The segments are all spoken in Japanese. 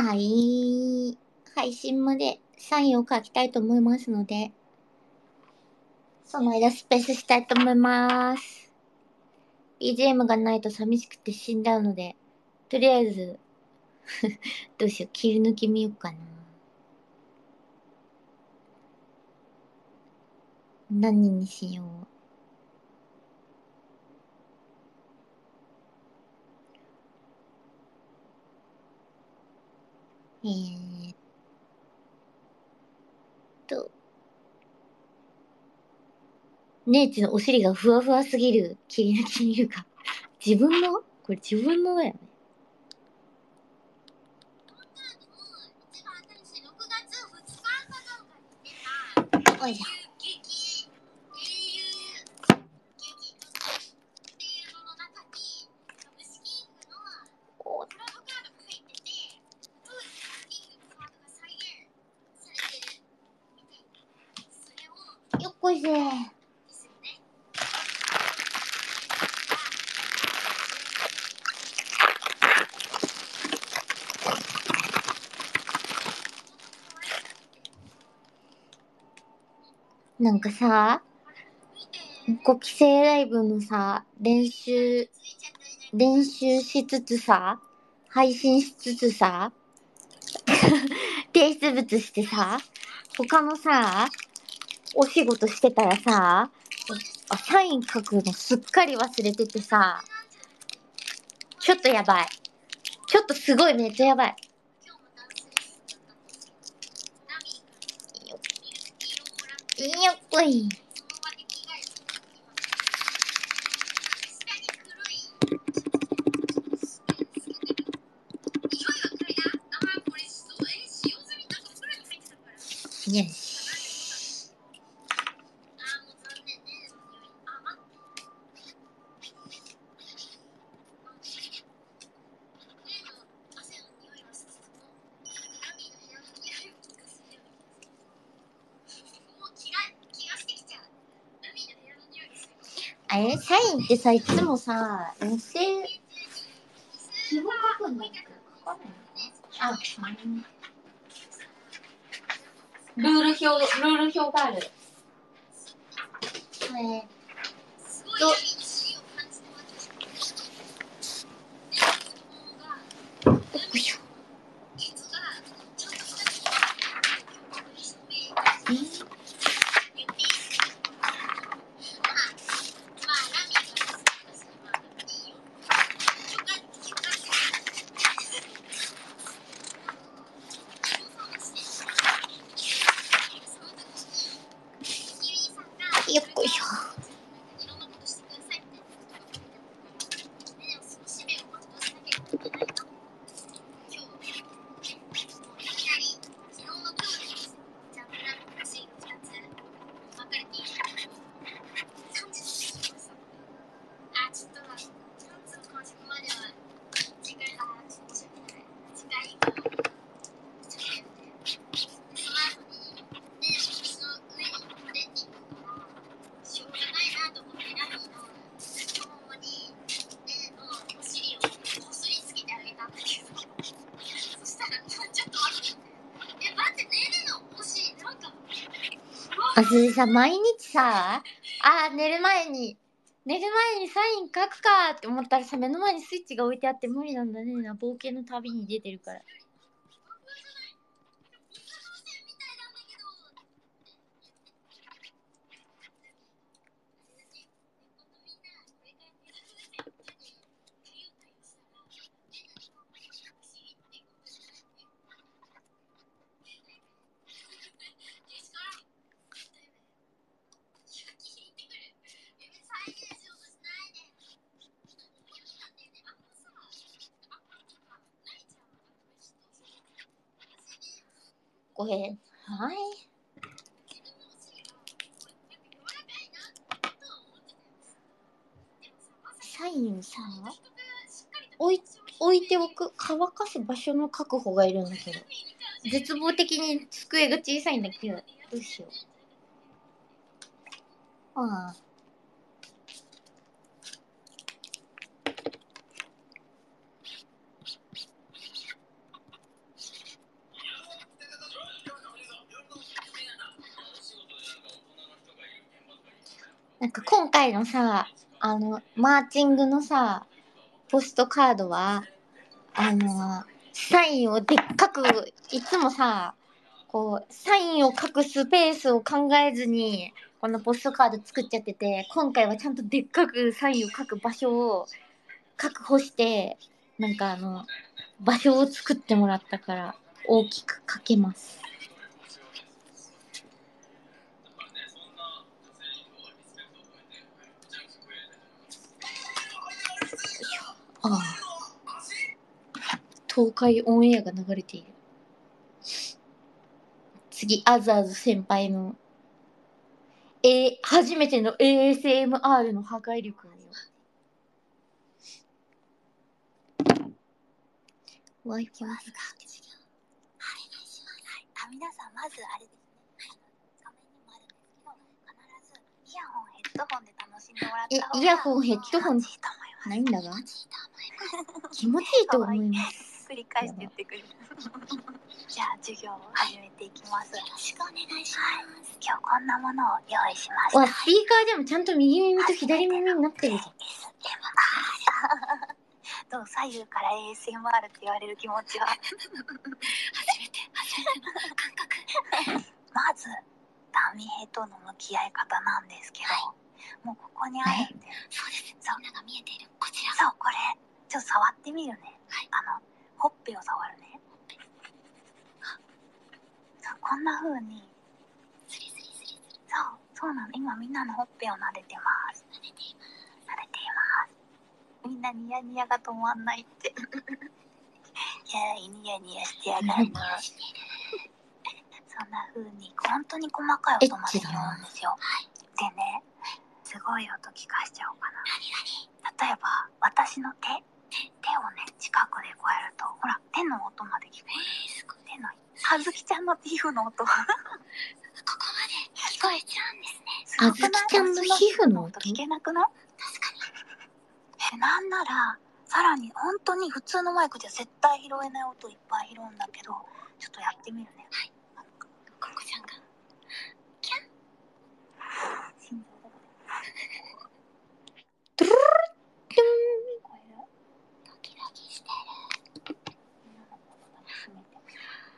はい。配信までサインを書きたいと思いますので、その間スペースしたいと思います。BGM がないと寂しくて死んじゃうので、とりあえず、どうしよう、切り抜き見ようかな。何にしよう。ーっと。姉ちのお尻がふわふわすぎる切り抜き見るか。自分のこれ自分のだよね。おいしょ。よっこいせ。なんかさ、5期生ライブのさ、練習しつつさ、配信しつつさ、提出物してさ、他のさ、お仕事してたらさ、サイン書くのすっかり忘れててさ、ちょっとやばい。ちょっとすごいめっちゃやばい。よっこい。よし。あれサインってさ、いつもさ、寄せ、基本書くんだけど書かないのかな。あ、ルール表がある。よいしょ。よっこいしょ。あ、それさ、毎日さ、寝る前にサイン書くかって思ったらさ、目の前にスイッチが置いてあって無理なんだね。冒険の旅に出てるから。ごめん。はい。サインさ、置いておく、乾かす場所の確保がいるんだけど。絶望的に机が小さいんだけど、どうしよう。ああ。 なんか今回のさ、マーチングのさ、ポストカードは、サインをでっかく、いつもさ、こう、サインを書くスペースを考えずに、このポストカード作っちゃってて、今回はちゃんとでっかくサインを書く場所を確保して、なんか場所を作ってもらったから、大きく書けます。ああ。東海オンエアが流れている。次、あずあず先輩の、初めての ASMR の破壊力を。Wi-Fi はい、皆さんまずあれですね。画面にもあるんですけど、必ずイヤホン、ヘッドホンで楽しんでもらった方がイヤホン、ヘッドホン気持ちいいと思います。 ないんだが気持ちいいと思います。 繰り返して言ってくる。じゃあ授業を始めていきます。よろしくお願いします。今日こんなものを用意しました。 わ、スピーカーでもちゃんと右耳と左耳になってるじゃん。 どう、左右から ASMR って言われる気持ちは初めての感覚。まずダミヘとの向き合い方なんですけど、もうここにあるんで。そうです。みんなが見えているこちら。そう、これちょっと触ってみるね。はい。ほっぺを触るね。そう、こんな風にスリスリスリスリ。そうなの。今みんなのほっぺを撫でてます。撫でています。みんなニヤニヤが止まんないって。いやー、ニヤニヤしてやがるの。そんな風に本当に細かい音まで拾うんですよ。でね、すごい音聞かしちゃおうかな。例えば私の手をね近くでこうやると、ほら手の音まで聞こえる。手のあずきちゃんの皮膚の音ここまで聞こえちゃうんですね。 あずきちゃんの皮膚の音聞けなくない？確かに。なんならさらに本当に普通のマイクじゃ絶対拾えない音いっぱい拾うんだけど、ちょっとやってみるね。はい。ココちゃんがキャン。心臓どこで？ トゥルルルキュン。 これドキドキしてる。みんなのこと楽しめてる。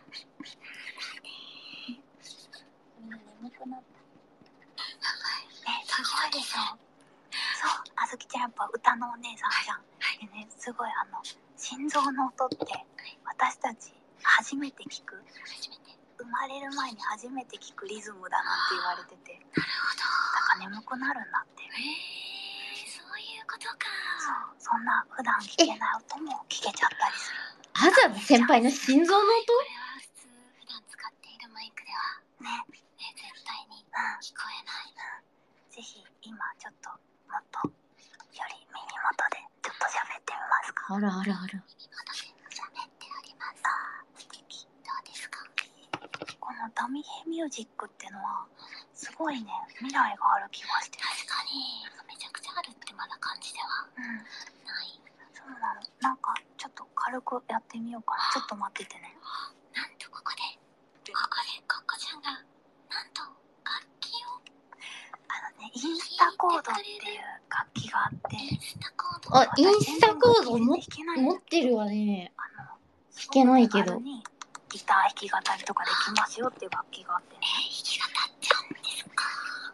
みんな眠くなった。ね、すごいでしょ。そう、あずきちゃんやっぱ歌のお姉さんじゃん。でね、すごい心臓の音って私たち初めて聞く。生まれる前に初めて聞くリズムだなんて言われてて。なるほど。だから眠くなるんだって。そういうことか。そう、そんな普段聞けない音も聞けちゃったりする。 あずあず先輩の心臓の音？ これは普通普段使っているマイクではね絶対に聞こえない。ぜひ今ちょっともっとより耳元でちょっと喋ってみますか。 あらあらあら。 耳元で喋っております。素敵。どうですか？このダミヘミュージックってのはすごいね、未来がある気がして。確かにめちゃくちゃあるってまだ感じではない。そうなの。なんかちょっと軽くやってみようかな。ちょっと待っててね。なんとここでココちゃんがなんと楽器をインスタコードっていう楽器があって、インスタコードあ、インスタコード持ってるわね。弾けないけど。 ギター弾き語りとかできますよっていう楽器があってね。弾き語っちゃうんですか？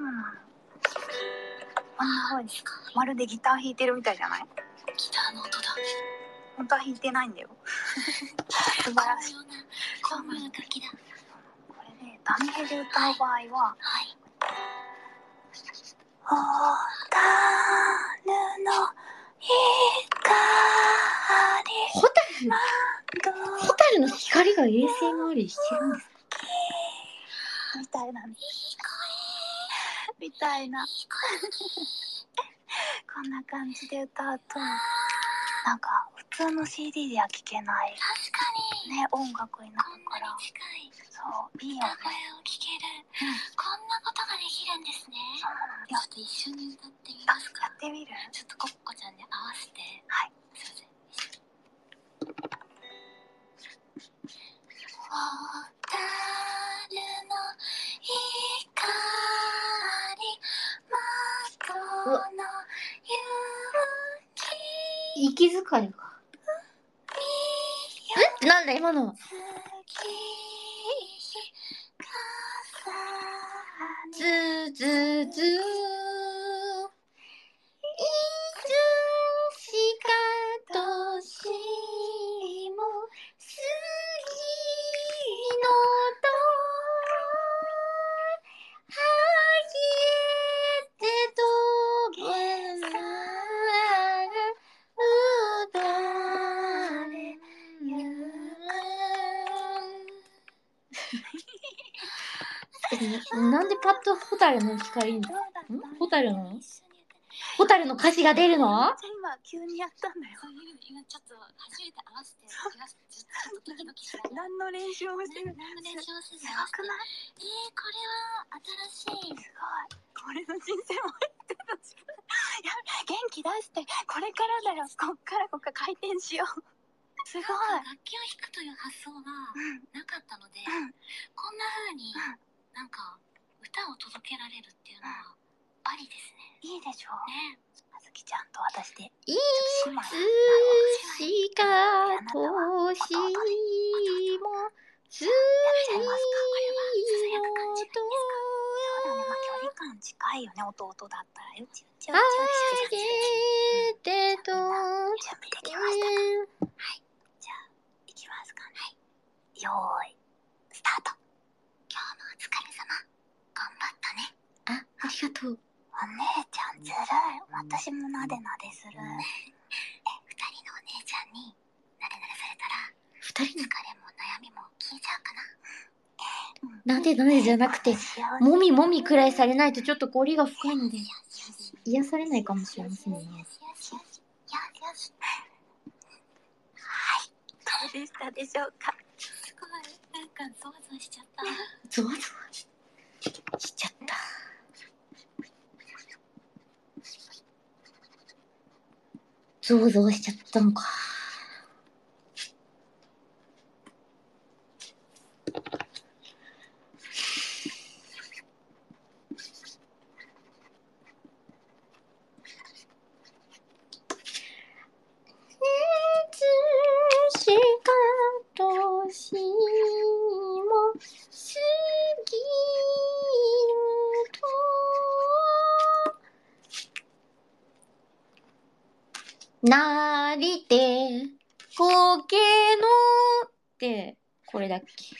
こんな風にまるでギター弾いてるみたいじゃない？ギターの音だ。本当は弾いてないんだよ。素晴らしい。こんな楽器だ。これね、ダミヘで歌う場合は、ホタルのホタルの光が ASMR してるんですか？ みたいなね。みたいな。こんな感じで歌うと、なんか普通の CD では聴けない。確かに。ね、音楽になるから。そう、いいよね。歌声を聴ける。こんなことができるんですね。そうなの。ちょっと一緒に歌ってみますか？やってみる？ちょっとコッコちゃんに合わせて。はい。すいません。ホタルの光真っ赤息遣いか。なんだ今の。ずずずいつしか年も過ぎのとはげて飛ぶなうだれゆなんでパッとホタルの光にホタルの歌詞が出るの？ 今急にやったんだよ。 今ちょっと初めて合わせて気がちょっとドキドキしながら。 何の練習もしてる。 何の練習もせずすごくない？ これは新しい。 すごい。これの人生も入ってたし。いや元気出してこれからだよ。こっから回転しよう。すごい。 楽器を弾くという発想がなかったので、こんな風になんか歌を届けられるっていうのはありですね。 いいでしょう。 ね。 あずきちゃんと私で。 いつしか年も過ぎのとそうだね。まあ距離感近いよね。弟だったら。うちあげてと準備できましたか？はい。じゃあいきますかね。よーいスタート。 今日もお疲れ様。頑張ったね。 ありがとう。 お姉ちゃんずるい。私もなでなでする。 二人のお姉ちゃんになでなでされたら二人疲れも悩みも消えちゃうかな。 なでなでじゃなくてもみもみくらいされないとちょっと氷が深いので癒されないかもしれませんね。 よし。 はい。どうでしたでしょうか？ すごいなんかゾワゾワしちゃった。 ゾワゾワしちゃった。ゾワゾワしちゃったのか。いつしか年も過ぎるとなりて苔のってこれだっけ？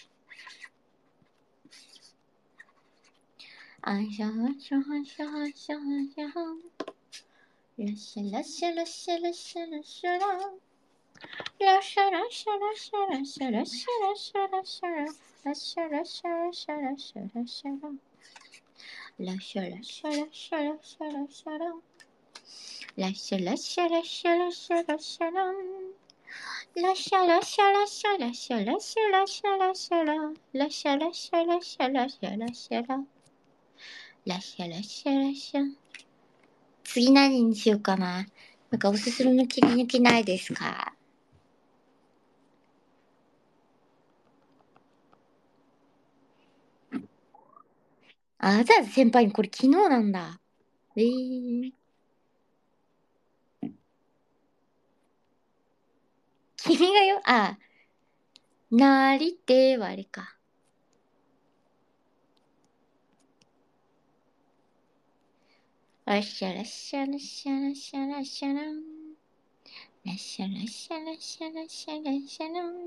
あしゃはしゃはしゃはしゃはしゃはらしゃらしゃらしゃらしゃらしゃららしゃらしゃらしゃらしゃらしゃらしゃらしゃららしゃらしゃらしゃらしゃらしゃららしゃらしゃらしゃらしゃらしゃららしゃらしゃらしゃらしゃらしゃららしゃらしゃらしゃらしゃらしゃらしゃらしゃららしゃらしゃらしゃらしゃらしゃららしゃらしゃらしゃ次何にしようかな。なんかおすすめの切り抜きないですか？あざ先輩にこれ昨日なんだ。君がよ、なりてはあれか。らっしゃらっしゃらっしゃらっしゃらっしゃらん。らっしゃらっしゃらっしゃらっしゃらっしゃらん。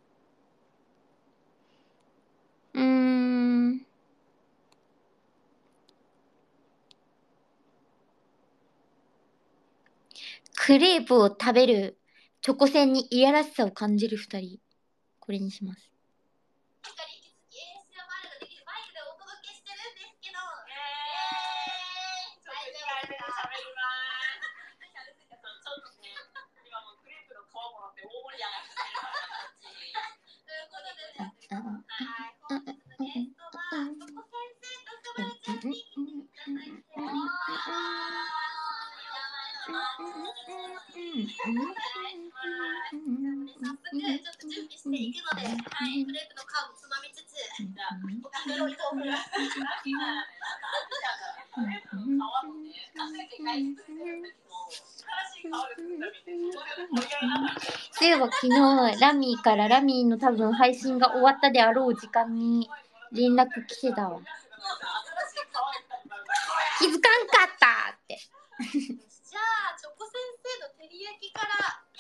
クレープを食べるチョコ船にいやらしさを感じる二人。これにします。 そういえば昨日ラミーからラミーの多分配信が終わったであろう時間に連絡来てたわ。気づかんかったって。 じゃあチョコ先生の照り焼きからやったー。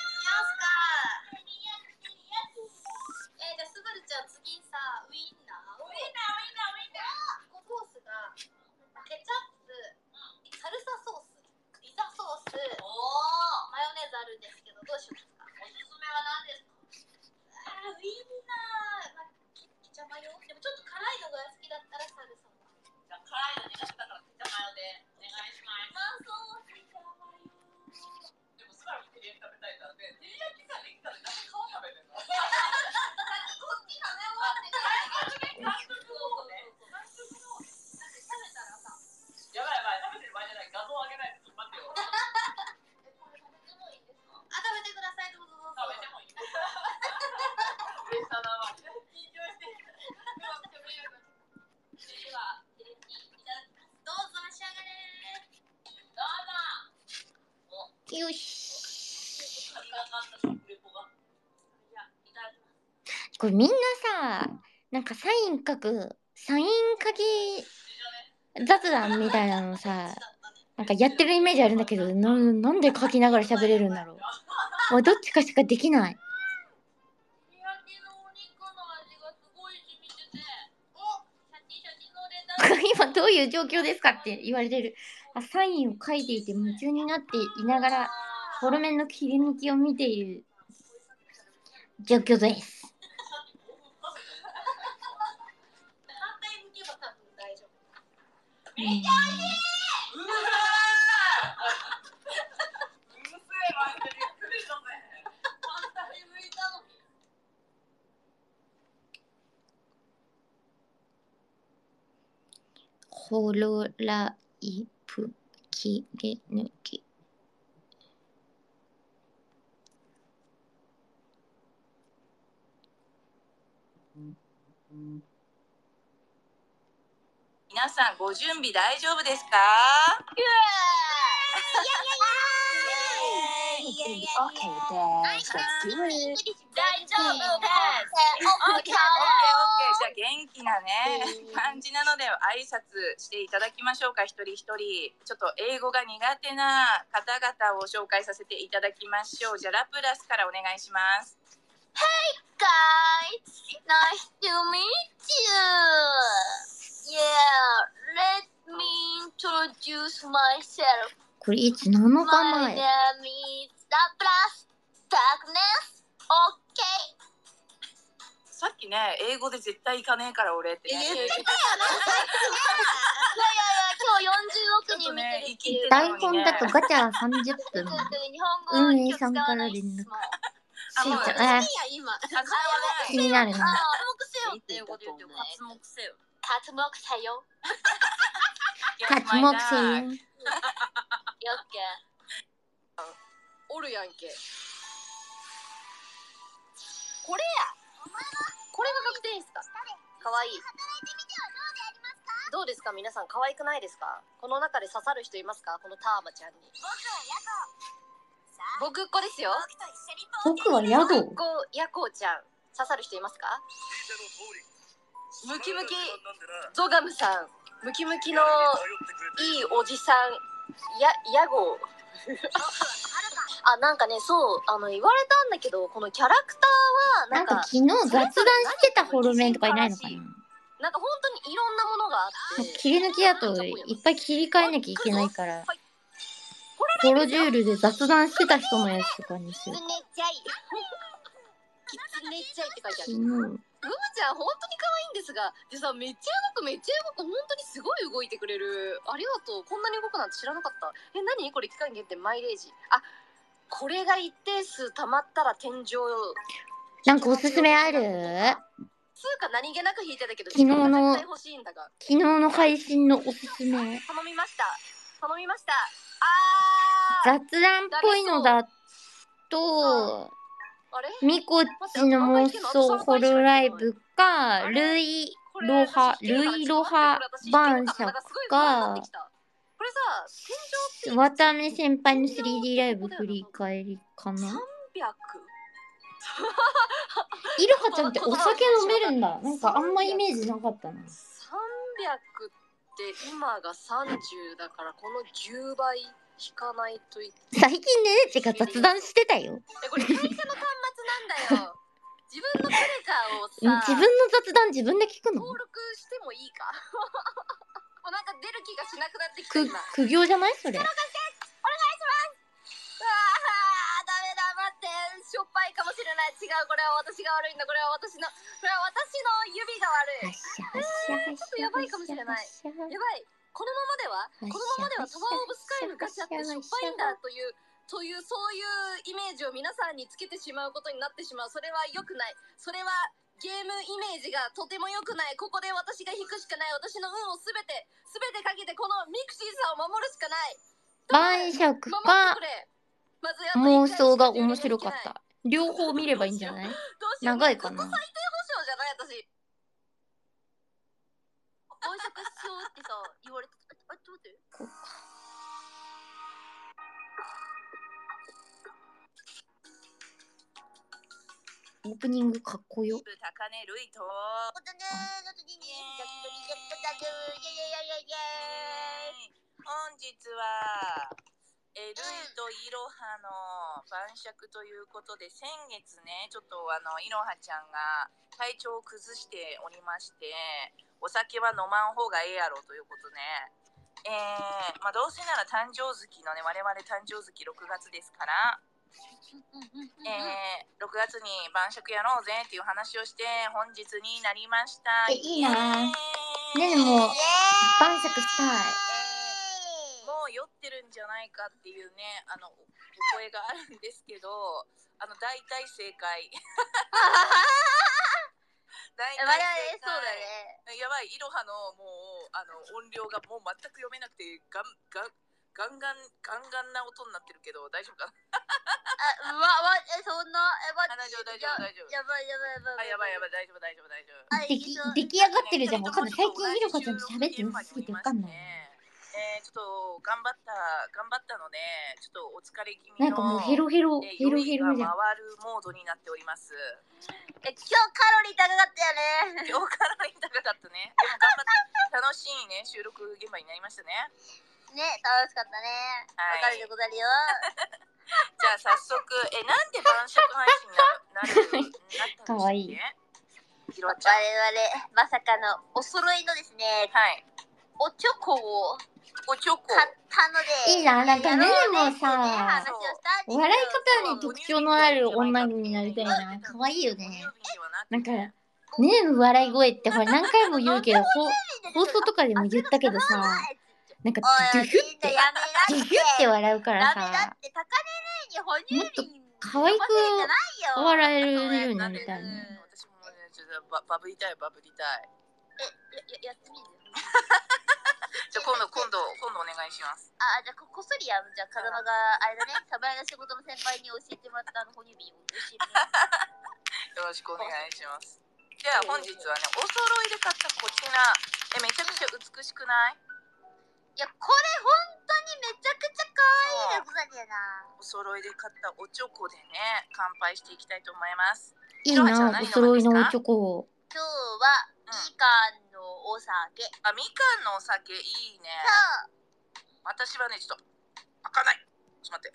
じゃあすばるちゃん次さウインナーコースがケチャップ、サルサソース、ピザソース、マヨネーズあるんですけどどうしますか？おすすめは何ですか？ウインナー、ケチャマヨ。でもちょっと辛いのが好きだったらサルサ。じゃあ辛いの苦手だからケチャマヨでお願いします。まあそうケチャマヨ。でもすばらく照り焼き食べたいからね。照り焼きさできたらなんで皮食べてんの？さっきこっち食べ終わってから完食をね。完食のだって食べたらさ。やばいやばい、食べてる場合じゃない。画像上げないでちょっと待ってよ。これ食べてもいいですか？あ、食べてください。どうぞどうぞ。食べてもいいですか？嬉しさだわ。緊張してる。では、テレビいただきます。どうぞ召し上がれ。どうぞ。 よし。 ありがかった食レポが。じゃあいただきます。 これみんなさ、なんかサイン書き雑談みたいなのさ、なんかやってるイメージあるんだけど、なんで書きながら喋れるんだろう。俺どっちかしかできない。 焼きのお肉の味がすごい染みてて、シャキのレタス。 今どういう状況ですかって言われてる。サインを書いていて夢中になっていながらフォルメンの切り抜きを見ている状況です。 反対向けば多分大丈夫。 めっちゃいい。ホロライプ切れ抜き。 皆さんご準備大丈夫ですか？じゃあ元気なね感じなので挨拶していただきましょうか。一人一人ちょっと英語が苦手な方々を紹介させていただきましょう。じゃあラプラスからお願いします。 Guys, nice to meet you. Yeah, let me introduce myself. これいつ7日 My 前。 name is Laplace Darkness. Okay. さっきね英語で絶対行かねえから俺ってね。 いやいや、今日40億人見てるっていう。 台本だとガチャ30分。 日本語運営さんから連絡。 あもう今。 気になるな。 活目せよっていうこと言ってよ。 活目せよ。 活目せよ。 活目せよ。 よっけ。 おるやんけ。これや。これが確定ですか。可愛い。どうですか皆さん、可愛くないですか？この中で刺さる人いますか？このターバちゃんに。僕っ子ですよ。 僕はヤゴ。 僕っ子ヤコウちゃん刺さる人いますか？ムキムキゾガムさん、ムキムキのいいおじさんヤゴあ、なんかね、そう言われたんだけど、このキャラクターはなんか昨日雑談してたフォルメンとかいないのかな。 なんか本当にいろんなものがあって、 切り抜きだといっぱい切り替えなきゃいけないから、コロジュールで雑談してた人のやつとかにする。 キツネチャイ。 キツネチャイって書いてある。 昨日ムムちゃん本当に可愛いんですが、でさ、めっちゃ動く、本当にすごい動いてくれる。ありがとう。こんなに動くなんて知らなかった。何これ？期間限定マイレージ。あ、これが一定数溜まったら天井。 なんかおすすめある？ つうか何気なく引いてたけど、 昨日の絶対欲しいんだが。 昨日の配信のおすすめ。 頼みました。 雑談っぽいのだと、 あれ？ ミコッチの妄想ホロライブか、ルイロハ晩酌か、 これさ、天井って渡辺先輩の 3D ライブ振り返りかな。 300? いろはちゃんってお酒飲めるんだ。なんかあんまイメージなかったな。 300って今が30だからこの10倍引かないといけない。 最近ねってか雑談してたよ。 これ会社の端末なんだよ。自分のプレカをさ、 自分の雑談自分で聞くの？ 登録してもいいか。もうなんか出る気がしなくなってきた今。 苦行じゃないそれ。 お願いします。ダメだ、待って、しょっぱいかもしれない。違う、これは私が悪いんだ。これは私の指が悪い。ちょっとやばいかもしれない。やばい。このままではタワーオブスカイのガチャってしょっぱいんだというそういうイメージを皆さんにつけてしまうことになってしまう。それは良くない。それはゲームイメージがとても良くない。ここで私が引くしかない。私の運をすべてかけてこのミクシーさんを守るしかない。 晩酌か妄想が面白かった。両方見ればいいんじゃない？長いかな。 最低保証じゃない私。晩酌しようってさ言われて、ちょっと待って。 オープニングかっこよ。 高根ルイと本日はルイとイロハの晩酌ということで、先月ねちょっとイロハちゃんが体調を崩しておりまして、お酒は飲まん方がええやろということで、どうせなら誕生月のね、我々誕生月6月ですから、6月に晩酌やろうぜっていう話をして本日になりました。 いいな。ねえもう晩酌したい。 もう酔ってるんじゃないかっていうねお声があるんですけど、大体正解。大体正解。そうだね。やばい、イロハのもう音量がもう全く読めなくてガンガンな音になってるけど大丈夫かな。そんな大丈夫。やばい大丈夫。 出来上がってるじゃん。わかんない。最近イロハちゃんと喋ってなさすぎてわかんない。 ちょっと頑張ったのでちょっとお疲れ気味のなんかもうヘロヘロじゃん。 回るモードになっております。 今日カロリー高かったよね。 今日カロリー高かったね。でも頑張って楽しいね収録現場になりましたね。 ね、楽しかったね。わかるでござるよ。 じゃあ早速なんで晩酌配信なったんでしたっけ？ かわいい。 ひろちゃん。 我々まさかのお揃いのですね。 はい。 おチョコを買ったので。 いいな。なんかねもさ、笑い方に特徴のある女になりたいな。かわいいよね。なんかねえの笑い声ってほら何回も言うけど放送とかでも言ったけどさ、なんかドゥフって笑うからさ、もっと可愛く笑えるようになりたいね。 私もねちょっとバブりたい。 やってみる。 じゃあ今度お願いします。 じゃあこっそりじゃあ風間があれだね、サバイの仕事の先輩に教えてもらった哺乳瓶を教えてよろしくお願いします。じゃあ本日はねお揃いで買ったこちらめちゃくちゃ美しくない？ いやこれ本当にめちゃくちゃ可愛いでござるよな。 お揃いで買ったおチョコでね乾杯していきたいと思います。 いいなお揃いのおチョコ。 今日はみかんのお酒。 みかんのお酒いいね。私はねちょっと開かない。ちょっと待って。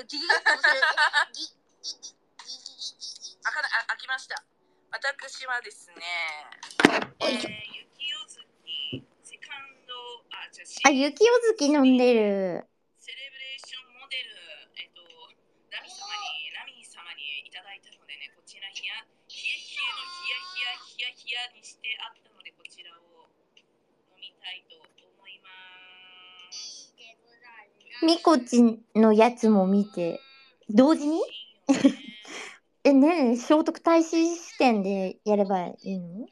開きました。私はですね、雪夜月セカンド雪夜月飲んでる。 セレブレーションモデルナミ様にいただいたのでね、こちら冷えにしてあったのでこちらを飲みたいと思います。 みこちのやつも見て同時にねえ聖徳太子視点でやればいいの？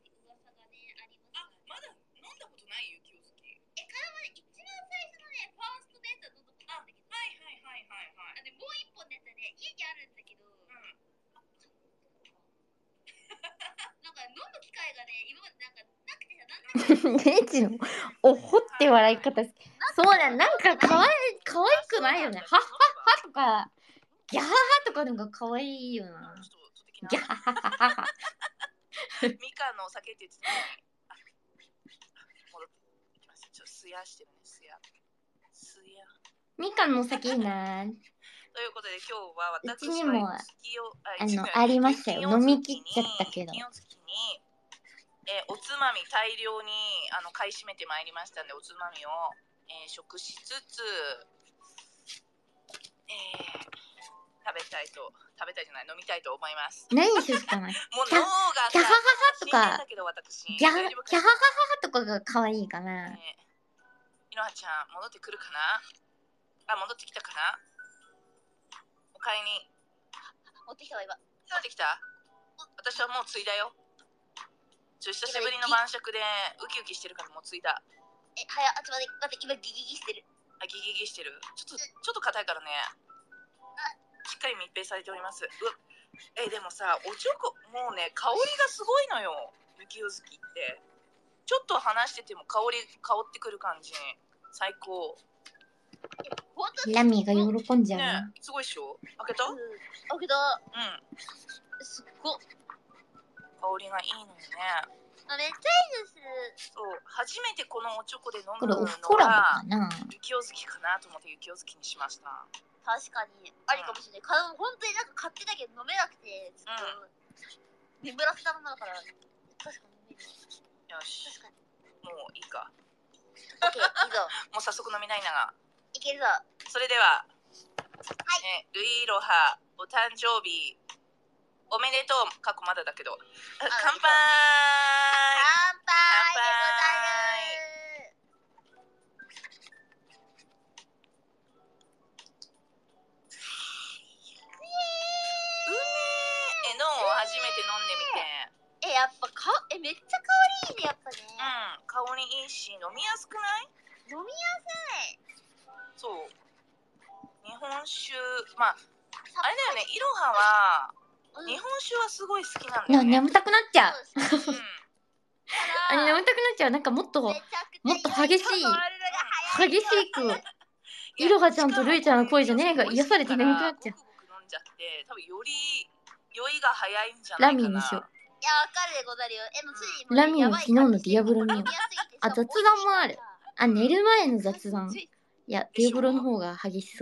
まだ飲んだことない雪夜月。 一番最初のねファーストのやつは飲んだことあるんだけど、はい。もう一本のやつはね家にあるんだけど、なんか飲む機会がね今までなんかなくてさ、 エイジのおほって笑い方。 そうだ、なんか可愛くないよね。はっはっはとか、ギャハハとかのが可愛いよな。 ちょっと取ってきな。 ギャハハハハ。 みかんのお酒って言ってたのに。戻ってきます。ちょっとすやしてるね、すや。 みかんのお酒いいな。 ということで今日は私うちにもはありましたよ。飲み切っちゃったけど。 金曜月におつまみ大量に買い占めてまいりましたんで、おつまみを、食しつつ、食べたいじゃない、飲みたいと思います。 何しようかな。 もう脳がキャハハハとか、 ギギャハハハとかが可愛いかな。 いのはちゃん戻ってくるかな。あ、戻ってきたかな。お買いに持ってきたわ今。 持ってきた。私はもうついだよ。久しぶりの晩酌でウキウキしてるからもうついだ。 早っ、ちょっと待って、今ギギギしてる。 あ、ギギギしてる。ちょっと硬いからね。しっかり密閉されております。でもさ、おちょこもうね、香りがすごいのよ。雪よ月ってちょっと話してても香ってくる感じ。最高。 ラミが喜んじゃうね。すごいっしょ。開けた？ 開けた。すっご。 香りがいいのよね。 めっちゃいいです。 そう、初めてこのおチョコで飲むこれのオフコラボがかな。 雪よ月かなと思って雪よ月にしました。 確かにありかもしれない。本当になんか買ってたけど飲めなくてずっと眠らせたものだから確かに飲める。 よし。 確かに。 もういいか。 オッケー、いいぞ。 もう早速飲みたいなが。 いけるぞ。 それでは、 はい。 ルイロハお誕生日おめでとう。過去まだだけど。乾杯。 乾杯でござる。 のを初めて飲んでみて。 やっぱめっちゃ香りいいね、やっぱね。 香りいいし飲みやすくない？ 飲みやすい。 そう。日本酒、まああれだよね。いろは日本酒はすごい好きなんだよね。 眠たくなっちゃう。眠たくなっちゃう。なんかもっと激しくいろはちゃんとルイちゃんの声じゃねえが癒されて眠くなっちゃう。 ごくごく飲んじゃって多分より酔いが早いんじゃないかな。 ラミにしよう。 いや、わかるでござるよ。 ラミの昨日のディアブロ見よう。あ、雑談もある。あ、寝る前の雑談。いや、ディアブロの方が激しそう。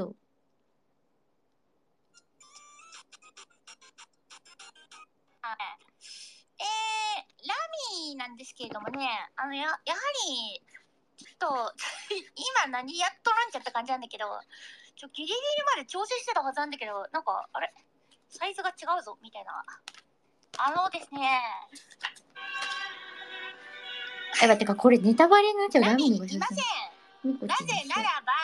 ラミなんですけれどもね、やはりちょっと今何やっとるんちゃった感じなんだけど、ギリギリまで調整してたはずなんだけど、なんかあれサイズが違うぞみたいな。ですね。 てかこれネタバレになっちゃう。ラミのがいません。なぜならば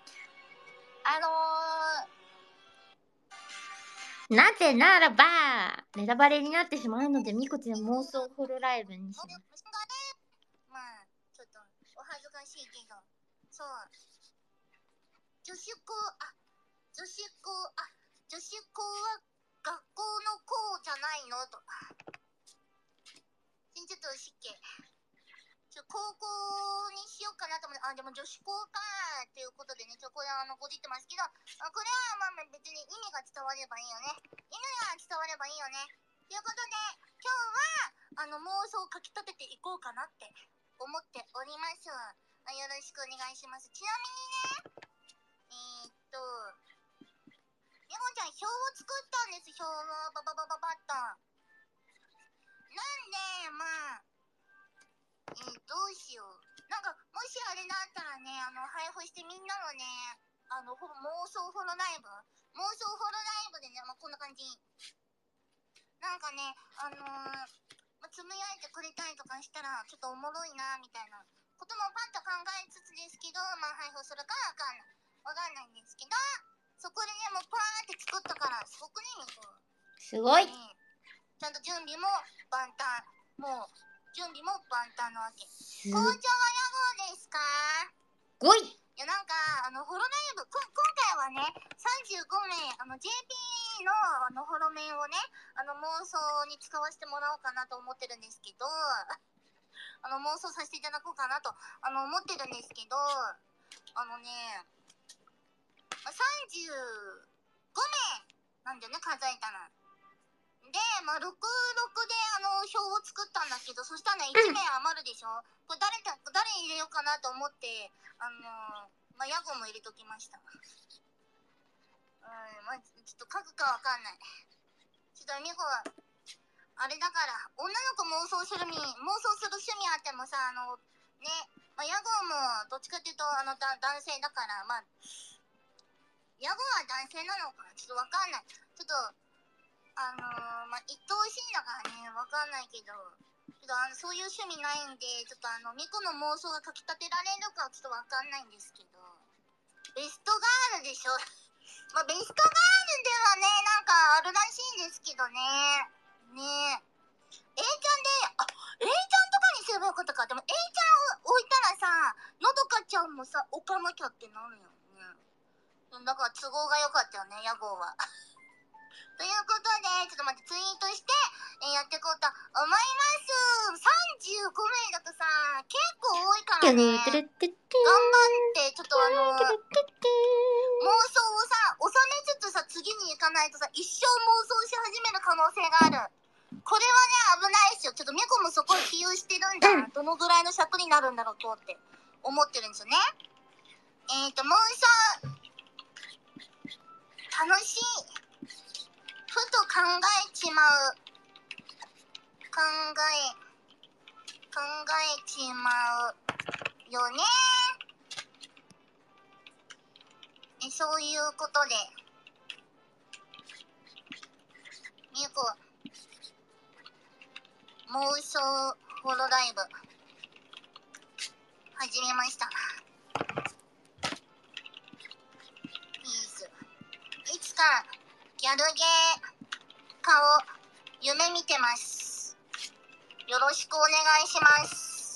なぜならばネタバレになってしまうので、みこちゃん妄想ホロライブにします。 まあちょっとお恥ずかしいけど、そう女子校は学校の校じゃないのとちょっと失敬。高校にしようかなと思って、でも女子校かっていうことでね、これごじってますけど、これはまあ別に意味が伝わればいいよね。意味が伝わればいいよね。ということで、今日は妄想をかき立てていこうかなって思っております。よろしくお願いします。ちなみにね、みほちゃん表を作ったんです。表をバババババッと。なんでまあどうしよう。なんかもしあれだったらね、配布してみんなのね、妄想ホロライブでね、こんな感じ。なんかね、つぶやいてくれたりとかしたらちょっとおもろいなみたいなこともパッと考えつつですけど、配布するかわかんないんですけど、そこでね、もうパーって作ったからすごくね、 すごい。 ちゃんと準備も万端。準備も万端なわけ。校長は野号ですか ？5位。 いや、なんかホロライブ今回はね35名JP のホロメンをね妄想に使わせてもらおうかなと思ってるんですけど妄想させていただこうかなと思ってるんですけど、 35名なんだよね、数えたの。で、まあ、66で表を作ったんだけど、そしたら1名余るでしょ。これ誰入れようかなと思って、まあ、ヤゴも入れときました。まあ、ちょっと書くかわかんない。ちょっとミコは、あれだから、女の子妄想する趣味あってもさ、ね、まあ、ヤゴもどっちかっていうと、男性だから、まあ、ヤゴは男性なのかなちょっとわかんない。ちょっと、まあ、一等しいだからね、わかんないけど、ちょっとそういう趣味ないんで、ちょっとミコの妄想がかきたてられるかはちょっとわかんないんですけど、ベストガールでしょ。まあ、ベストガールではね、なんかあるらしいんですけどね。ねえ。A ちゃんで、A ちゃんとかにすればよかったか。でも A ちゃんを置いたらさ、のどかちゃんもさ、置かなきゃってなるよね。だから都合が良かったよね、ヤゴーは。ということで、ちょっと待って、ツイートして、やっていこうと思います。35名だとさ、結構多いからね。頑張って、ちょっと妄想をさ、収めつつさ、次に行かないとさ、一生妄想し始める可能性がある。これはね、危ないですよ。ちょっとミコもそこを起用してるんだ。どのぐらいの尺になるんだろう、今日って思ってるんですよね。妄想、楽しい。ふと考えちまう。考えちまうよね。そういうことで、みゆこ、妄想ホロライブ、始めました。ピース。いつか、ギャルゲー化を夢見てます。よろしくお願いします。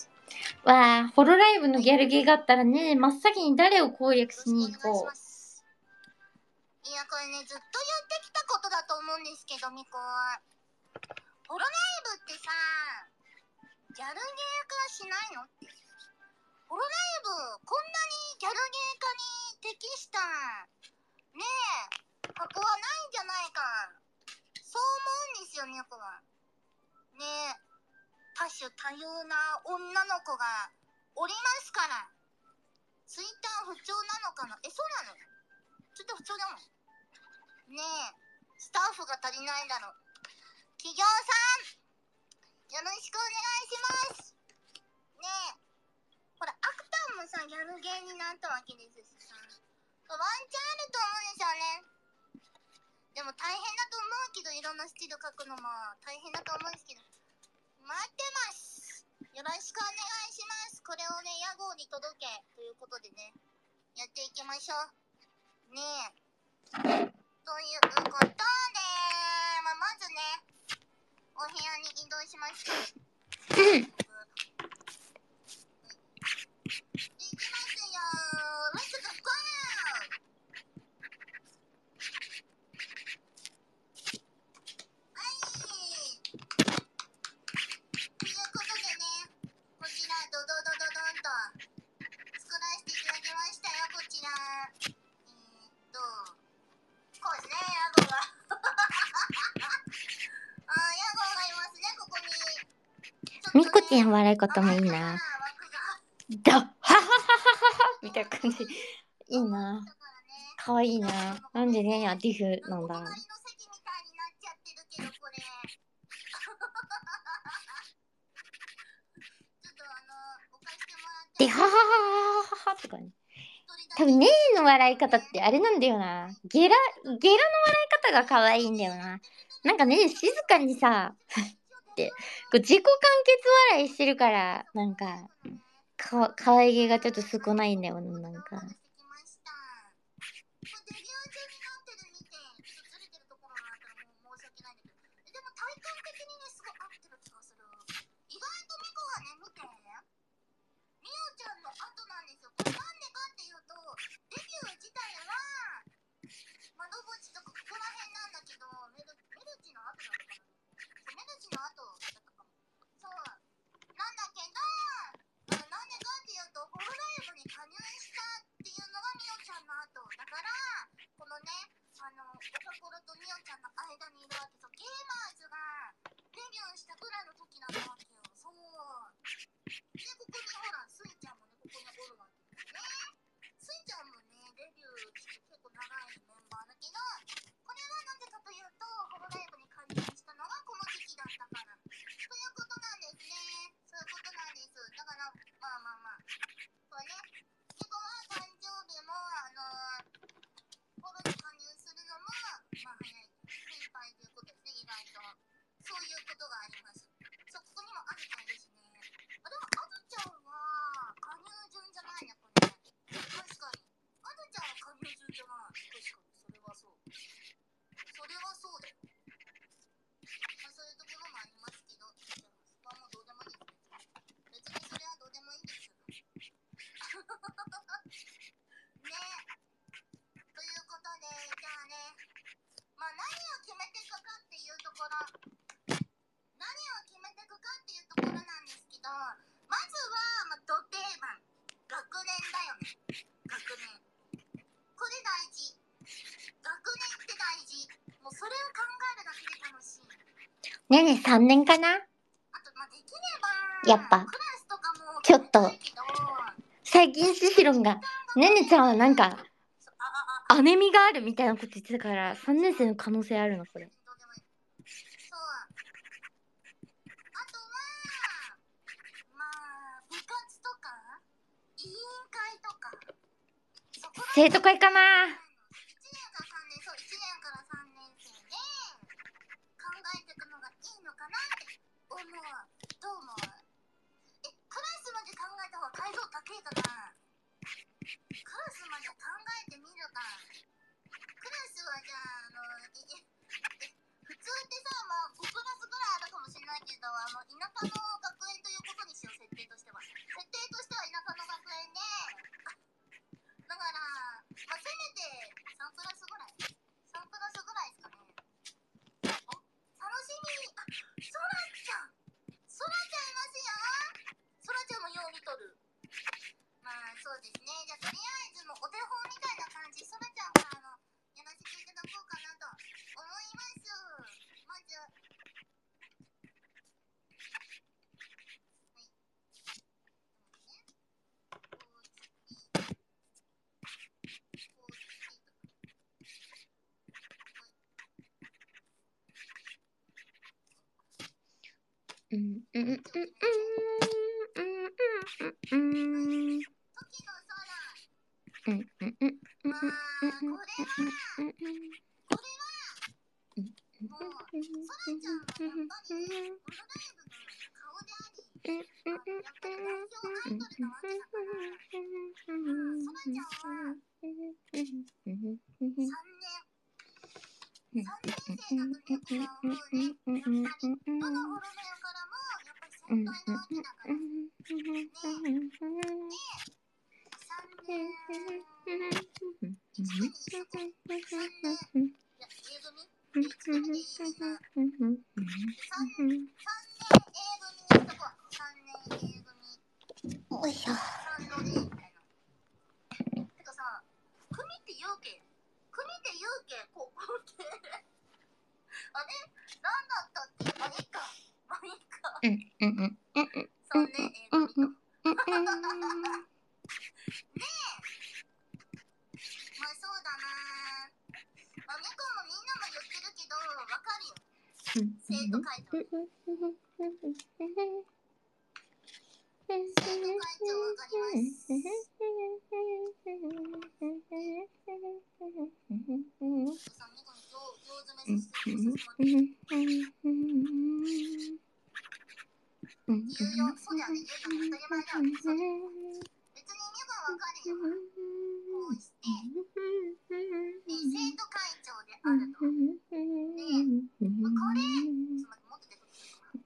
わあ、ホロライブのギャルゲーがあったらね、真っ先に誰を攻略しに行こう。 いや、これね、ずっと言ってきたことだと思うんですけど、ミコは。ホロライブってさ、ギャルゲー化しないのって。ホロライブ、こんなにギャルゲー化に適した、ねえ、箱はないんじゃないか。そう思うんですよ、ミコは。ねえ、多種多様な女の子がおりますから。ツイッター不調なのかな。そうなの？ツイッター不調だもん。ねえ、スタッフが足りないだろう。企業さん、よろしくお願いします。ねえ、ほら、アクターもさ、ギャルゲーになったわけですしさ、ワンチャンあると思うんですよね。でも大変だと思うけど、いろんなスキル書くのも大変だと思うんですけど、待ってます。よろしくお願いします。これをね、屋号に届けということでね、やっていきましょう。ねえ。ということで、まずね、お部屋に移動しました。行きますよー。レッツゴー。はい。ということでね、こちらドドドドドンと作らせていただきましたよ。こちらこうですね、ヤゴがヤゴがいますね、ここに。 ミコちゃん笑い方もいいな。だはははははみたいな感じ。いいな。かわいいな。なんでね、ディフなんだろう。 隣の席みたいになっちゃってるけど、これ。ちょっと置かしてもらって。 でははははははとかね。多分ねえの笑い方ってあれなんだよな。ゲラの笑い方が可愛いんだよな。なんかね、静かにさ、ってこう自己完結笑いしてるから、なんか可愛げがちょっと少ないんだよな、なんか。 窓口とかここら辺なんだけど、メルチの後だったかな。メルチの後だったかも。そう。なんだけど、なんでかっていうと、ホロライブに加入したっていねね3年かな。 あとまあできればやっぱクラスとかもちょっと決めたいけど最近シヒロンがねねちゃんはなんかそうあ姉見があるみたいなこと言ってたから3年生の可能性あるのこれ。 どうでもいいそうあとはまあ部活とか委員会とかそこら生徒会かな。 1年から3年そう1年から3年生で考えていくのがいいのかなって思う。どう思う？クラスまで考えた方が解像高いかな。クラスまで考えてみるか。クラスはじゃあ普通ってさまあ5クラスぐらいあるかもしれないけど田舎の学園ということにしよう。設定としては田舎の学園でだからまあせめて3クラスぐらい3クラスぐらいですかね。楽しみ。ソラちゃんいますよ。ソラちゃんもよう見とる。まあそうですね。じゃあとりあえずもうお手本みたいな感じソラちゃんからやらせていただこうかなと思います。まずうんうんうんうんうん時の空うんうんうんまあこれはもうソラちゃんはやっぱりこのライブの顔でありやっぱり代表アイドルなわけだからソラちゃんは3年生だとねこは思うね。やっぱりどのホロメアからもやっぱり先輩なわけだからね。3年1組にしとこう。3年いや A 組1組でいいみんな。3年 A 組にしとこう。3年 A 組おいしょ。 3の A みたいな。てかさ組って言うけここってあれなんだったっけ。まあいいかうんうんうん 3年 A 組とまあそうだな。まあみこもみんなも言ってるけどわかるよ。生徒会長わかります。さんみこに行詰めさせてもらって言うよ。そうだよね。言うよね。当たり前だよね。そうだよね。別にみこわかるよ。こうして生徒会長であると。ねえ、まあ、これちょっと待ってもっと出てくるかな。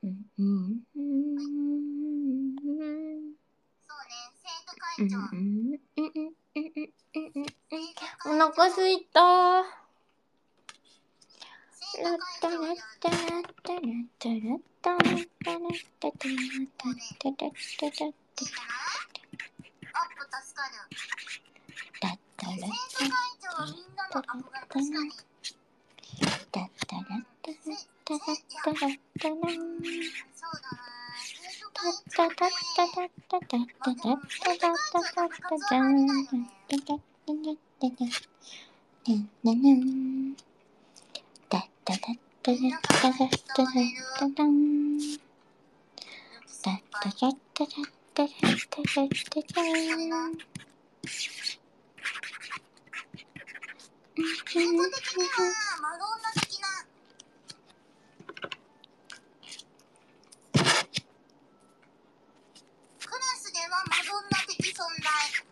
そうね、生徒会長。 お腹すいた。 生徒会長やる。いいかな。アップ助かる。生徒会長はみんなの憧れ。確かに。そうだな。生徒会長ってまあでも生徒会長は部活は入れないよね。みんなが慕われるルキ先輩。これな。猫的にはマドンナ的なクラスではマドンナ的存在。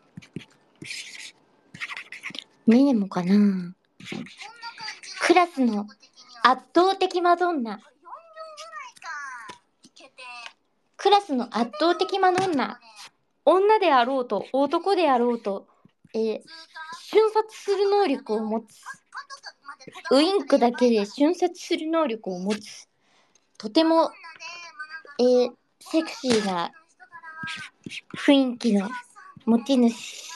ミネもかな。 こんな感じがクラスの猫的には圧倒的マドンナ。 44ぐらいか。いけて。 クラスの圧倒的マドンナ。女であろうと男であろうと、瞬殺する能力を持つ。ウインクだけで瞬殺する能力を持つ。とても、セクシーな雰囲気の持ち主。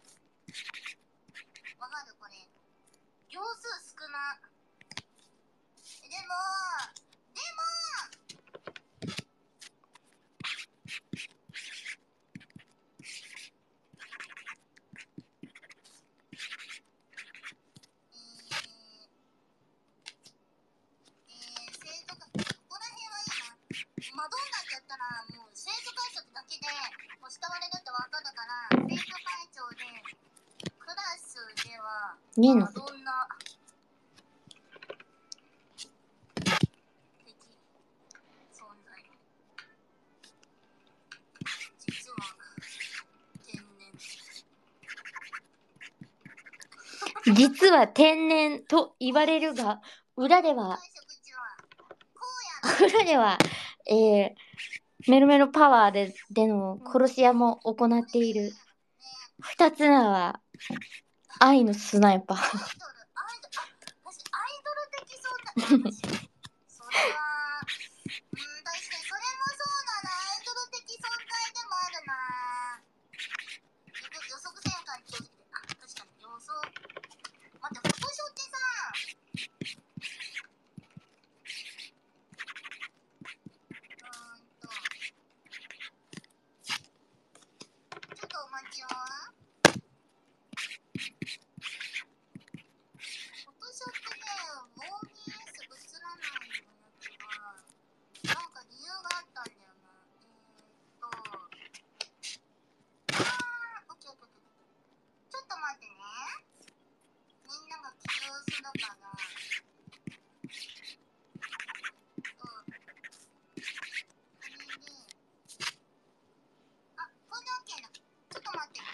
わかるこれ。行数少な。 マドンナってやったらもう生徒会長だけでもう慕われるって分かるから生徒会長でクラスではねえのマドンナ的存在実は天然実は天然と言われるが、裏では、 会食地はこうや裏では、メロメロパワーでの殺し屋も行っている。二つ目は、愛のスナイパー。 アイドル私アイドル的存在それは確かにそれもそうだなアイドル的存在でもあるな予測せんかに正直確かに予想待ってフォトショーってさちょっとお待ちをフォトショーってね OBS 映らないのやつがなんか理由があったんだよなオッケーオッケーオッケーちょっと待ってねみんなが起動するからこれで OK だちょっと待ってね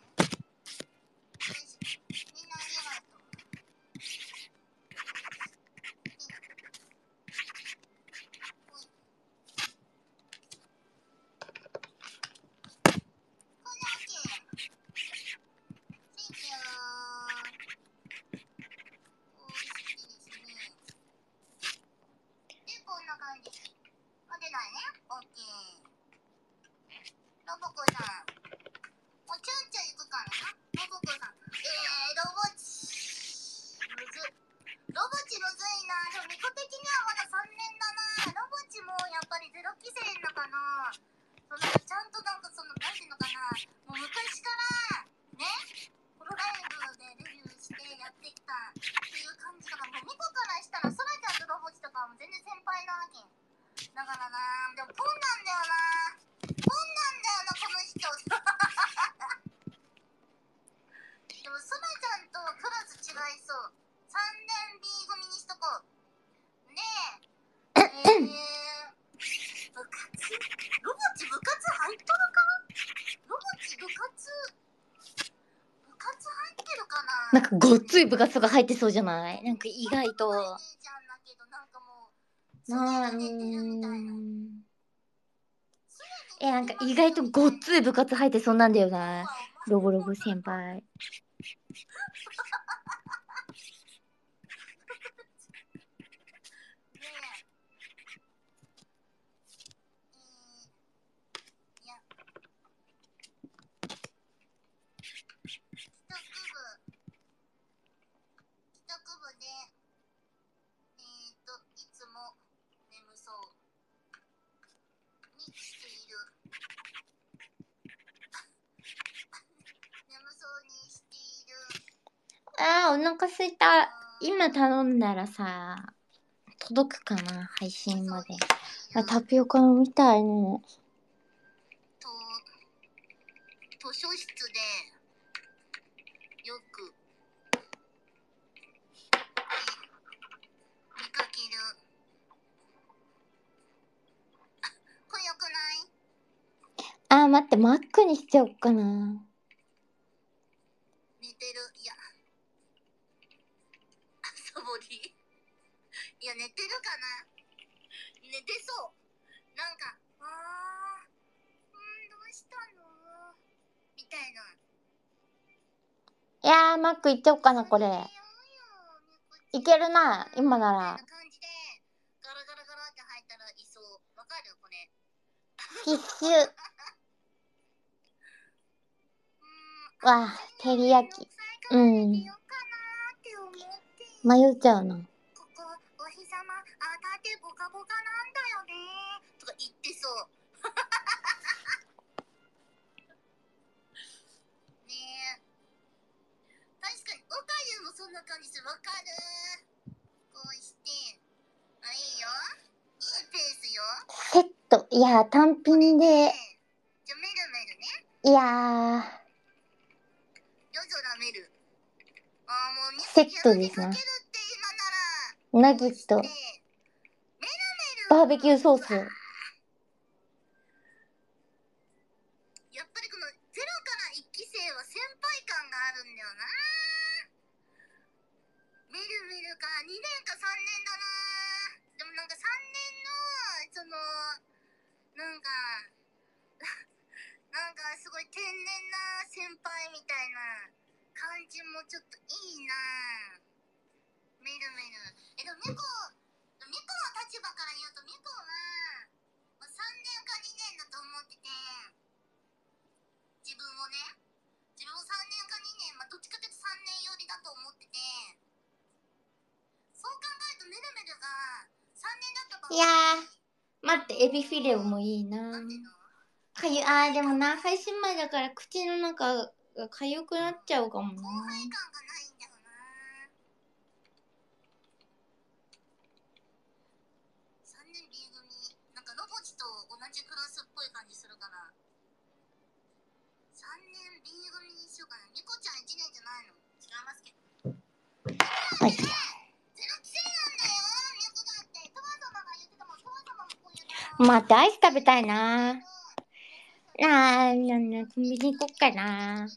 みんなありがとうロボコさん、もうちょいちょい行くからな。ロボコさん、ロボチ、むず。ロボチむずいな。でも、ミコ的にはまだ3年だな。ロボチもやっぱりゼロ期生なのかな。そうなんかちゃんとなんかなんていうのかな。もう昔から、ね、プロライブでデビューしてやってきたっていう感じだから、もうミコからしたら、ソラちゃんとロボチとかはもう全然先輩なわけ。だからな、でもポンなんだよな。ポンなんだよな、この人。でも、ソラちゃんとクラス違いそう。3年 B 組にしとこう。ねえ。部活ロボチ部活入っとるかロボチ部活入ってるかななんかごっつい部活とか入ってそうじゃない？なんか意外と。 イメージあんだけど、なんかもう、常に出てるみたいな。 なんか意外とごっつい部活入ってそうなんだよな。ロボロボ先輩。 帰宅部でいつも眠そうにしている眠そうにしているお腹すいた。今頼んだらさ、届くかな、配信まで。タピオカ飲みたいね。 図書室でよく見かける。これよくない？ 待って、マックにしちゃおっかな。 寝てる。いやサボりいや寝てるかな。寝てそう。なんかどうしたのみたいな。 マック行っちゃおっかな、これ。いけるな、今なら。 感じでガラガラガラって入ったらいそう。わかるこれ。 ティッシュ。わあ、照り焼き。迷っちゃうな。 ここお日様当たってボカボカなんだよねとか言ってそうねえ。確かにおかゆもそんな感じする。わかる。こうしていいよ、いいペースよ。 いや単品で、 じゃメルメルね。 いや夜空メル。あーもうミコセットですな。 かけるって今なら。 ナゲット、 メルメル。 バーベキューソース。 やっぱりこの0から1期生は先輩感があるんだよな。メルメルか2年か3年だな。でもなんか3年のそのなんかなんかすごい天然な先輩みたいな感じもちょっといいな。メルメル。でもミコの立場から言うとミコは3年か2年だと思ってて、自分を3年か2年、どっちかというと3年寄りだと思ってて、そう考えるとメルメルが3年だった場合、 いや待って、エビフィレオもいいな。 なんていうのでもな、配信前だから口の中が痒くなっちゃうかもな。 後輩感がないんだよな。3年 B 組、なんかロボチと同じクラスっぽい感じするから、3年 B 組にしようかな。ミコちゃん1年じゃないの？違いますけど。 はい。 ゼロ規制なんだよ、ミコだって。トマ様が言ってたもん、トマ様もこう言ったの。 待って、アイス食べたいな。コンビニ行こっかな。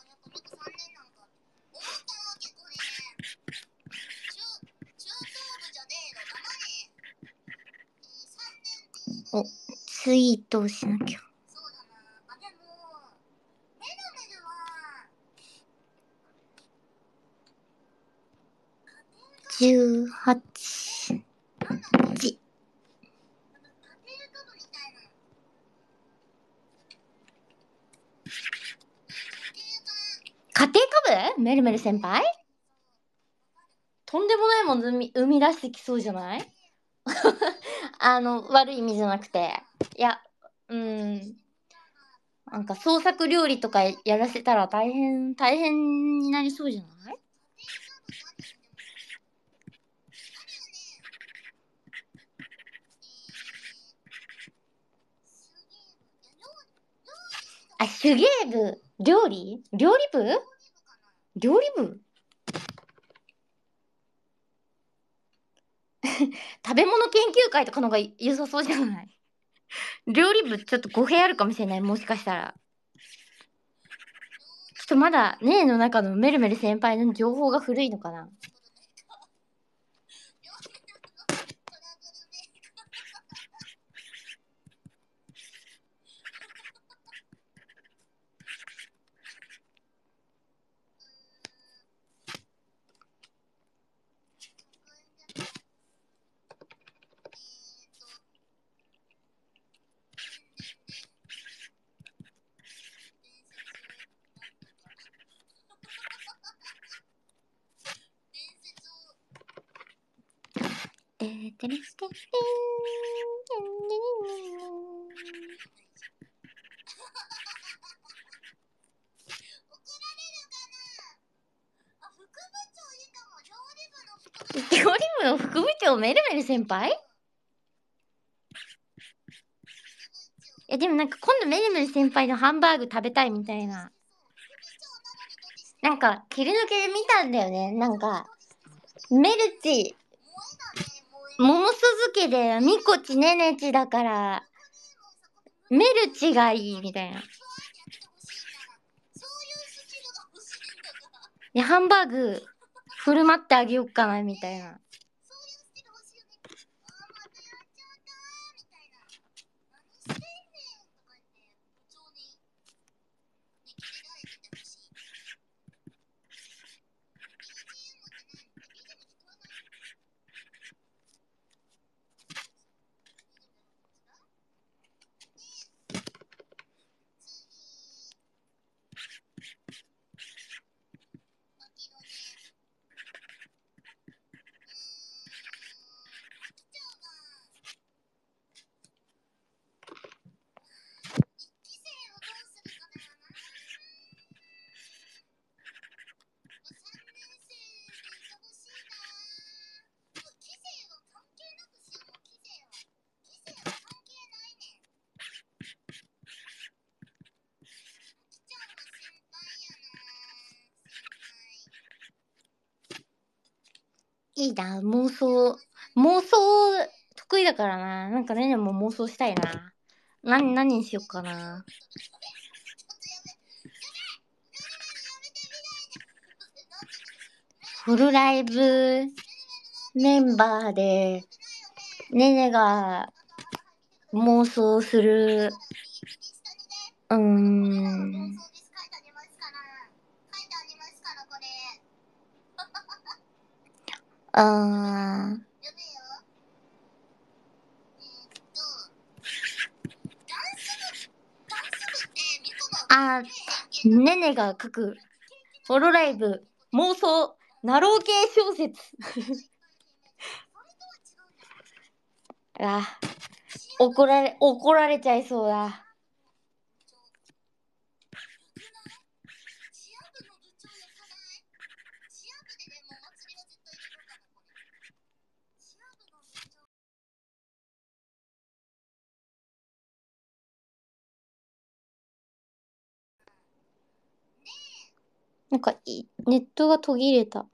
お、ツイートをしなきゃ。 そうだな。あ、でもメルメルは 18時。 家庭科部みたいなの。 家庭科部？メルメル先輩？とんでもないもの生み出してきそうじゃない？悪い意味じゃなくて。いや、なんか創作料理とかやらせたら大変になりそうじゃない？あ、手芸部、料理部食べ物研究会とかの方が良さそうじゃない？料理部ちょっと語弊あるかもしれない、もしかしたら。ちょっとまだねえの中のメルメル先輩の情報が古いのかな。料理部の副部長メルメル先輩？いやでもなんか今度メルメル先輩のハンバーグ食べたいみたいな。なんか切り抜けで見たんだよね。なんかメルチ桃鈴家でミコチネネチだからメルチがいいみたいな。でハンバーグ振る舞ってあげよっかなみたいな。 いいな、妄想得意だからな。なんかねねも妄想したいな。何にしよっかな。フルライブメンバーでねねが妄想するねねが書くホロライブ妄想ナロー系小説あ、怒られちゃいそうだ。なんかネットが途切れた。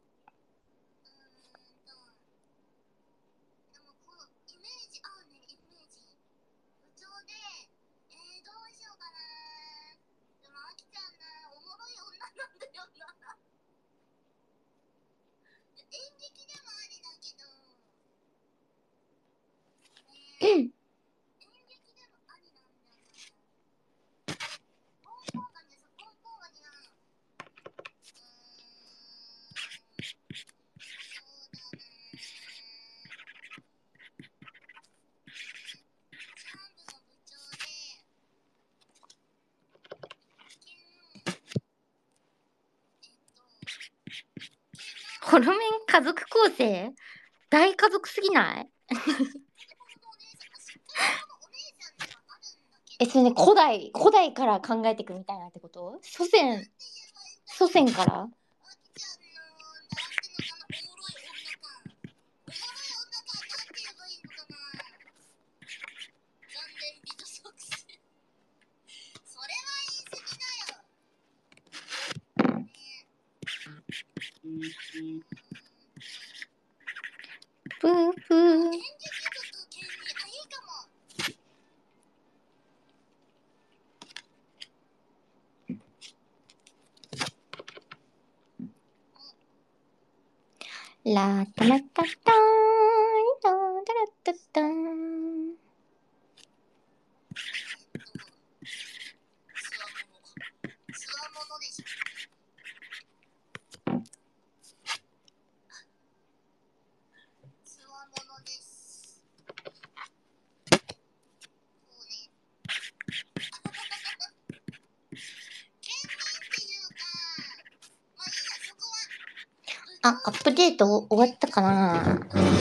ホロメン家族構成大家族すぎない？それね、古代から考えていくみたいなってこと？祖先から？プープー。ラタラタターン、タラタターン。アップデート終わったかな？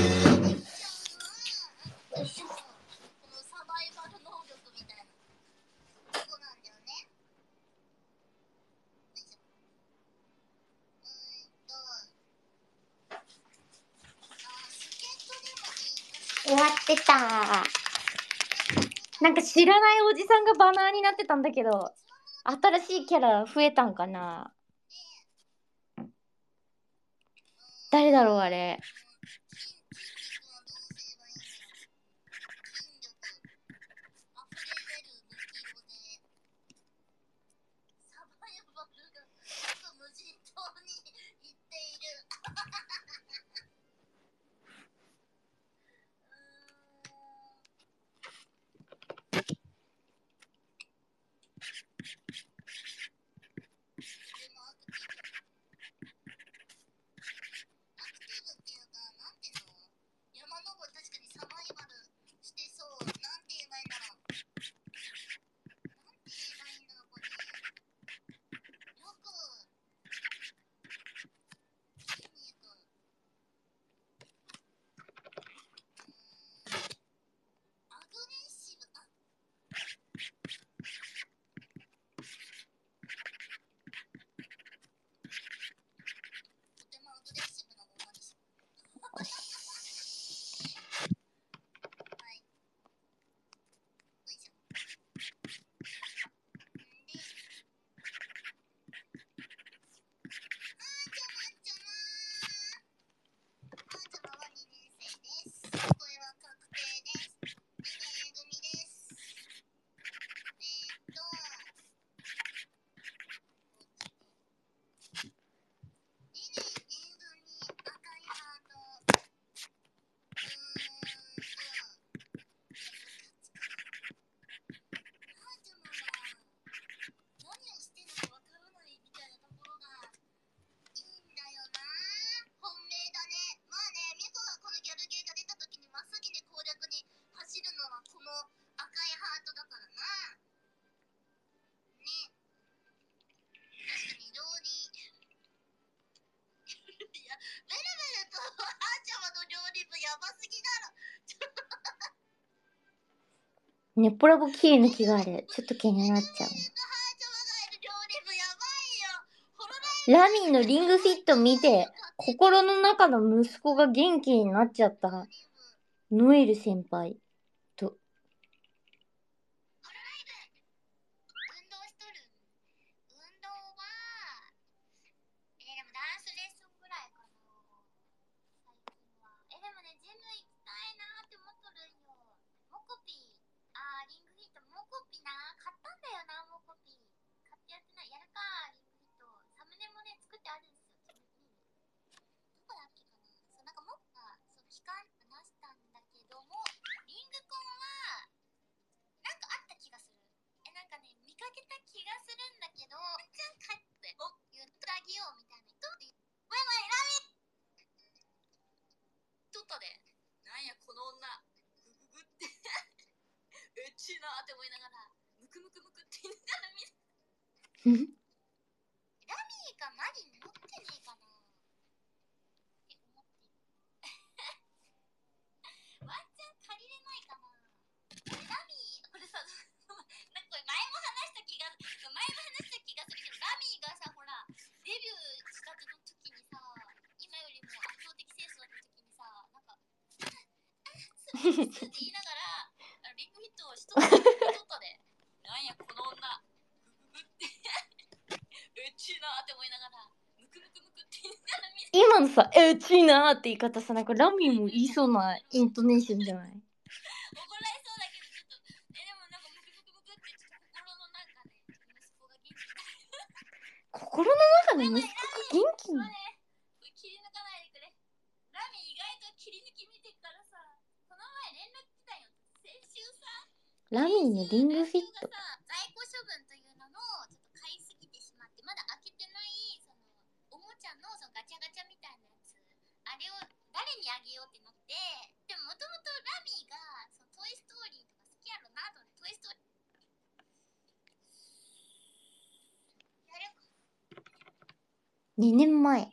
終わってた。なんか知らないおじさんがバナーになってたんだけど、新しいキャラ増えたんかな？誰だろうあれ。 ネッポラボ切り抜きがある。ちょっと気になっちゃう。ラミーのリングフィット見て、心の中の息子が元気になっちゃった。ノエル先輩と。 でもダンスレッスンぐらいかな。最近は。でもね、ジム行きたいなって思っとるんよ。モコピー。リングフィット、モコピな。買ったんだよな、モコピー。買ってやってない。やるか、リングフィット。サムネもね、作ってあるんですよ。どこだっけかな。そう、なんかモコが、期間話したんだけども、リングコンは、なんかあった気がする。なんかね、見かけた気がするんだけど、じゃん買って言ってあげようみたいな。前ラミちょっとで、なんやこの女、グググって、エッチーなーって思いながら、ムクムクムクって言いながら見る。ラミーがマリン持ってねえかなって思ってる。ワンチャン借りれないかな。ラミー、これさ、なんかこれ前も話した気がするけど、ラミーがさ、ほら、デビューしたての時にさ、今よりも圧倒的センスだった時にさ、なんか、って言いながら、リングフィットをしとったで、なんやこの女、グググって、エッチーなーって思いながら、ムクムクムクって言いながら見て。 今のさ、エッチーなーって言い方さ、なんかラミーも言いそうなイントネーションじゃない？ 怒られそうだけど、ちょっと、でもなんかムクムクムクってちょっと心の中で息子が元気になる。 心の中で息子が元気になる。 切り抜かないでくれ。ラミ意外と切り抜き見てっからさ、この前連絡来たよ。先週さ、 ラミーのリングフィット。 在庫処分というののちょっと買いすぎてしまって、まだ開けてないそのおもちゃのそのガチャガチャみたいなやつ、あれを誰にあげようってなって、でももともとラミーがそのトイ・ストーリーとか好きやろなと思って、トイ・ストーリーやるか。 2年前。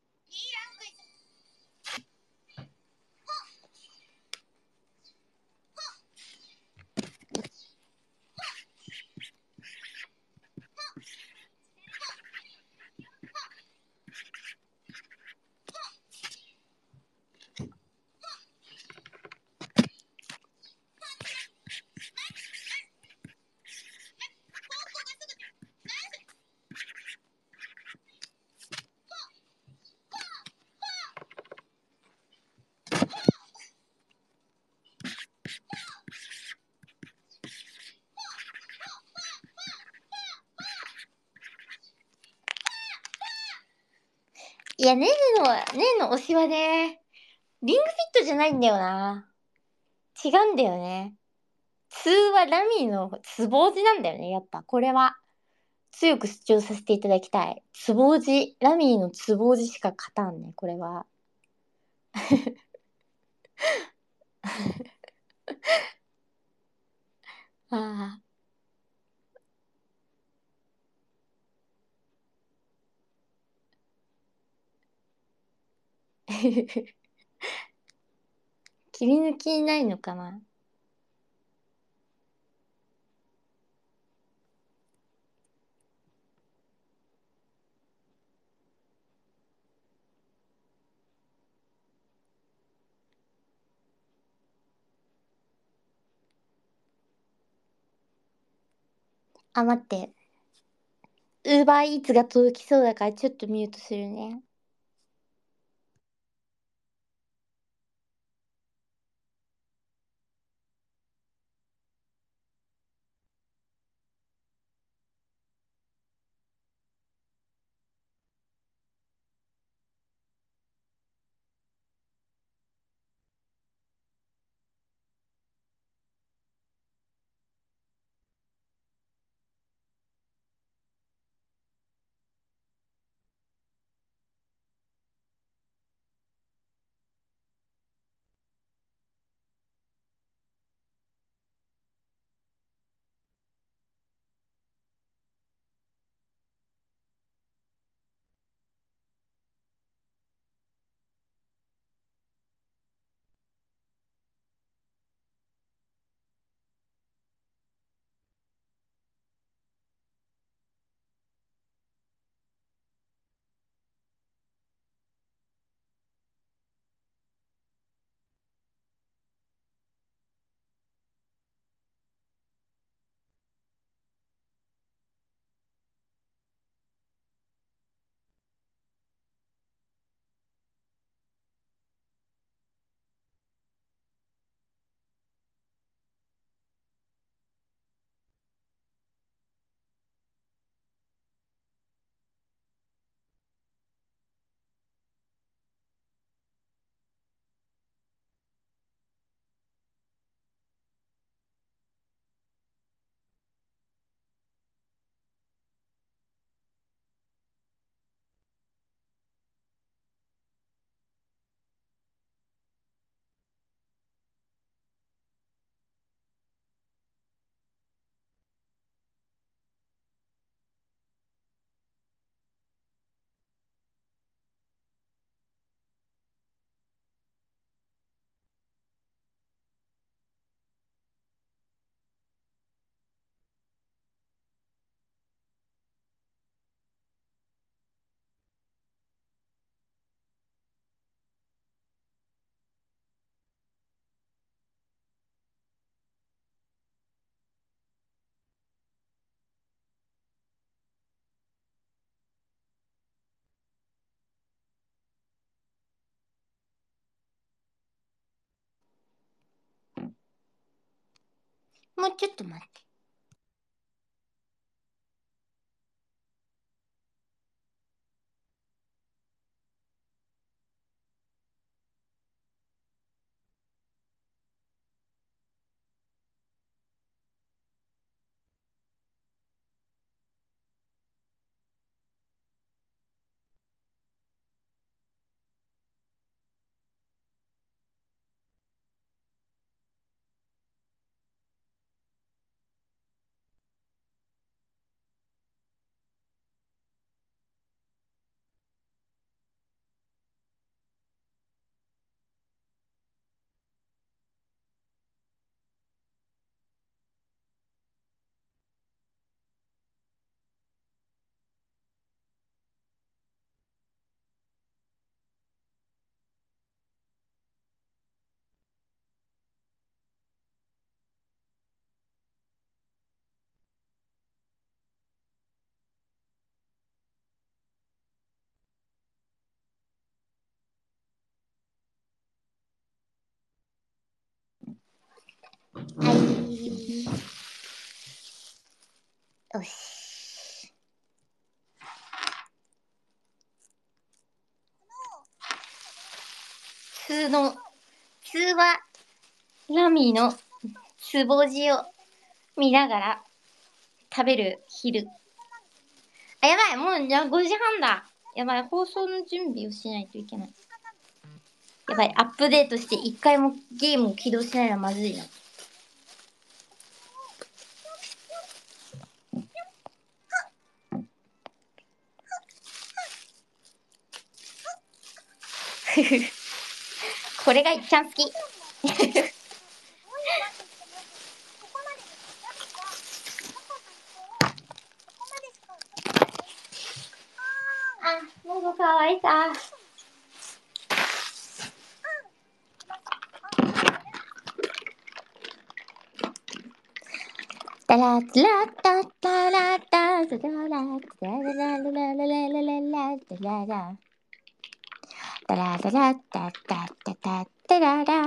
いや、ねえの推しはね、リングフィットじゃないんだよな。違うんだよね。2はラミーのつぼうじなんだよね、やっぱ。これは。強く主張させていただきたい。つぼうじ。ラミーのつぼうじしか勝たんね、これは。ああ。切り抜きないのかな。あ、待って。ウーバーイーツが届きそうだからちょっとミュートするね。 もうちょっと待って。はい。よし。通話、ラミーのつぼじを見ながら食べる昼。あ、やばい、もうじゃあ5時半だ。やばい、放送の準備をしないといけない。やばい、アップデートして一回もゲームを起動しないらまずいな。これがいっちゃん好き。あ、喉乾いた。タラタラタタラタタラタラタララララララララララタラタラタタタタタララ。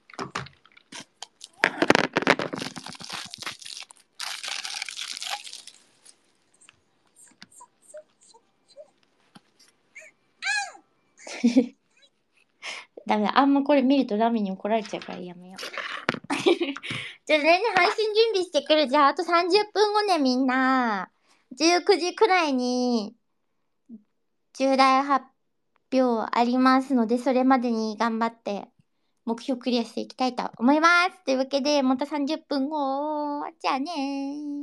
ダメだ、あんまこれ見るとラミに怒られちゃうからやめよう。じゃあ全然配信準備してくる。じゃああと30分後ね、みんな。19時くらいに重大発表ありますので、それまでに頑張って目標クリアしていきたいと思います。というわけで、また30分後。じゃあねー。